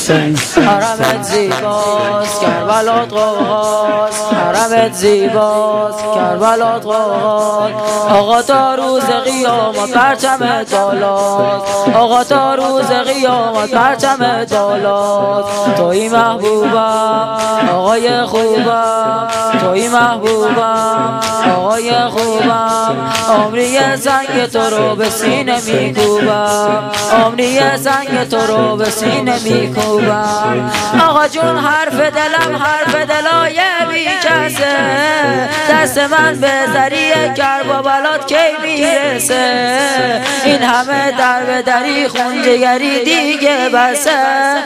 حرمت زیباست کربلات قوقاست، حرمت زیباست کربلات قوقاست. آقا تا روز قیامت پرچمت بالاست، آقا تا روز قیامت پرچمت بالاست. توی محبوبم آقای خوبم، توی محبوبم آقای خوبم. عمری سنگ تو رو به سینه میکوبم، عمری سنگ تو رو به سینه میکوبم. آقا جون حرف دلم حرف دلای بی کسه، دست من به ذریعه کرب و بلات کی میرسه. این همه در به دری خون جگری دیگه بسه.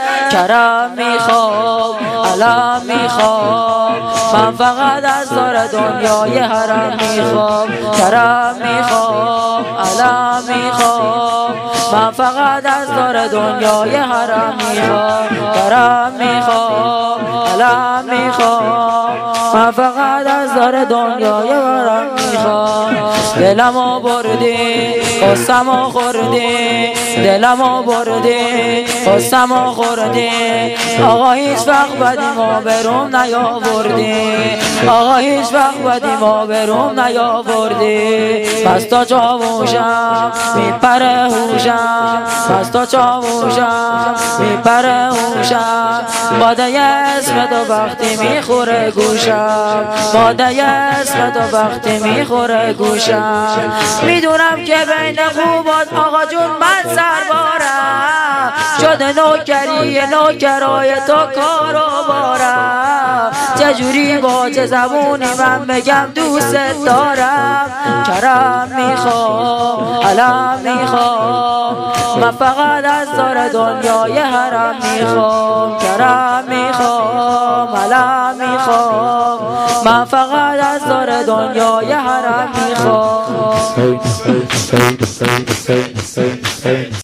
کرم میخوام علم میخوام، من فقط از دار دنیای حرم میخوام. کرم میخوام علم میخوام، من فقط از دار دنیای حرم میخوام. کرم میخوام علم میخوام، من فقط از دار دنیای حرم میخوام. دلمو بردی قصمو خوردی، دلمو بردی قصمو خوردی. آقا هیچ وقت بدیمو بروم نیاوردی، آقا هیچ وقت بدیمو بروم نیاوردی. پس تا چاووشم میپره هوشم، پس تا چاووشم میپره هوشم. باده اسم تو وقتی میخوره گوشم، باده اسم تو وقتی میخوره گوشم. میدونم که بین خوبات آقا جون من سربارم، شده نوکری نوکرای تو کارو بارم. چجوری با چه زبونی من بگم دوست دارم. کرم میخوام علم میخوام، من فقط از دار دنیای حرم میخوام. کرم میخوام علم میخوام، من فقط از دار دنیای حرم میخوام.